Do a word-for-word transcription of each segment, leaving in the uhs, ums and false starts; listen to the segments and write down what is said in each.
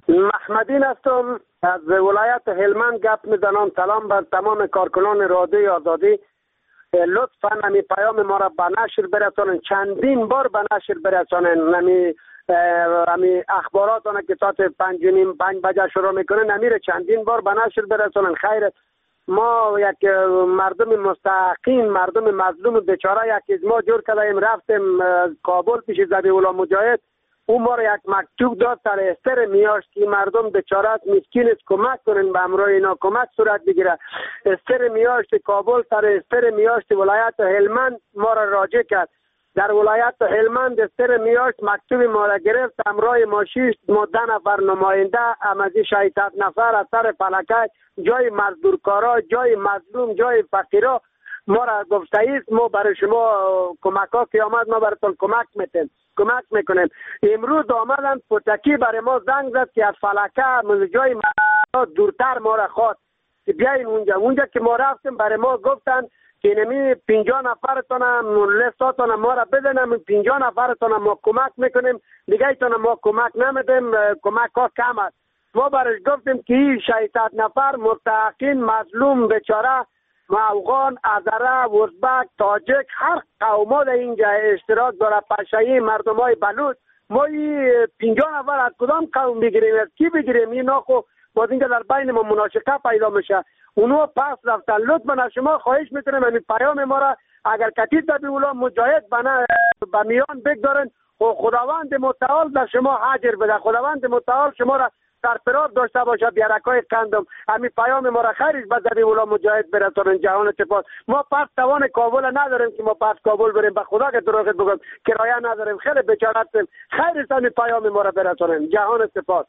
محمدین هستم از ولایت هلمند گپ میزنم. سلام بر تمام کارکنان رادیوی آزادی. لطفاً نمی پیام ما را به نشر برسانن، چندین بار به نشر برسانن. نمی امی اخبارات آنها که ساعت پنج و نیم پنج بجه شروع میکنه نمیره، چندین بار به نشر برسانن. خیر، ما یک مردم مستحقین، مردم مظلوم بیچاره یک ما جور کردیم، رفتیم کابل پیش ذبیح الله مجاهد. او ما را یک مکتوب داد سر استر میاشت که مردم بیچاره مسکین است، کمک کنن، به امرای اینا کمک صورت بگیره. استر میاشت کابل سر استر میاشت ولایت هلمند ما را راجع کرد. در ولایت هلمند استر میاشت مکتوب ما را گرفت، امرای ما شش ما ده نفر نماینده امازی شهیدت نفر از سر فلکه، جای مزدورکارا، جای مظلوم، جای فقیرا ما را گفته ایست ما برای شما کمک ها که آمد ما براتون کمک میتیم، کمک میکنیم. امروز آمدن پتکی برای ما زنگ زد که از فلکه جای دورتر ما را خواست که بیاین اونجا. اونجا که ما رفتیم برای ما گفتن که نمی پنجاه نفرتون لیستاتون ما را بدن، پنجاه نفرتون ما کمک میکنیم، دیگه ایتون ما کمک نمیدیم، کمک ها کم است. ما برش گفتیم که این شهیدت نفر مستحقین مظلوم بیچاره افغان، ازره، ازبک، تاجک، هر قوم در اینجا اشتراک داره، پشایی، مردم های بلوچ. ما این پنجاه نفر از کدام قوم بگیریم؟ از کی بگیریم؟ این ناخو باز اینجا در بین ما مناشقه پیدا میشه. اونو پس رفتن. لطفا از شما خواهش میکنم این پیام ما را اگر کتی ذبیح الله مجاهد بنا به میان بگذارن و خداوند متعال در شما حاضر بده، خداوند متعال شما را سرپرست داشته باشه. بیارکای کندم همین پیام ما را خیرش به ذبیح الله مجاهد برسونن. جهان سپاس. ما پس توان کابل نداریم که ما پس کابل بریم، به خدا که دروغ بگم کرایه نداریم، خیلی بیچاره هستیم. خیرش همین پیام ما را برسونن. جهان سپاس.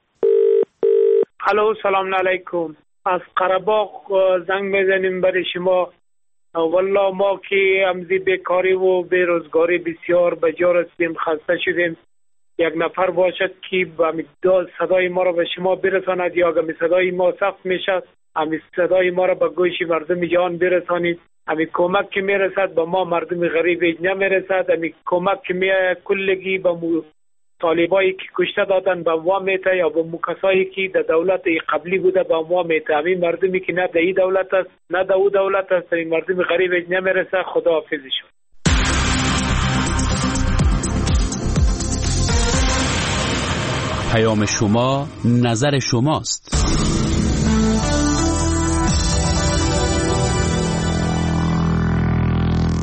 الو، سلام علیکم. از قره‌باغ زنگ میزنیم برای شما. والله ما که امزی بیکاری و بیروزگاری بسیار بجار هستیم، خسته شدیم. یک نفر باشد که با صدای ما را به شما برساند یا اگر صدای ما سخت میشد امی صدای ما را به گوش مردم جهان برسانید. امی کمک که میرسد به ما مردم غریب نمیرسد. امی کمک که می کلگی به مو طالبایی که کشته دادن به ما میته یا به مکسایی که در دولت قبلی بوده به ما میته. امی مردمی که نه در این دولت است نه در او دولت است، این مردم غریب نمیرسد. خدا حافظشون. پیام شما نظر شماست.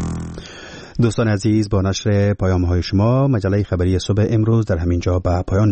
دوستان عزیز، با نشر پیام های شما مجله خبری صبح امروز در همین جا به پایان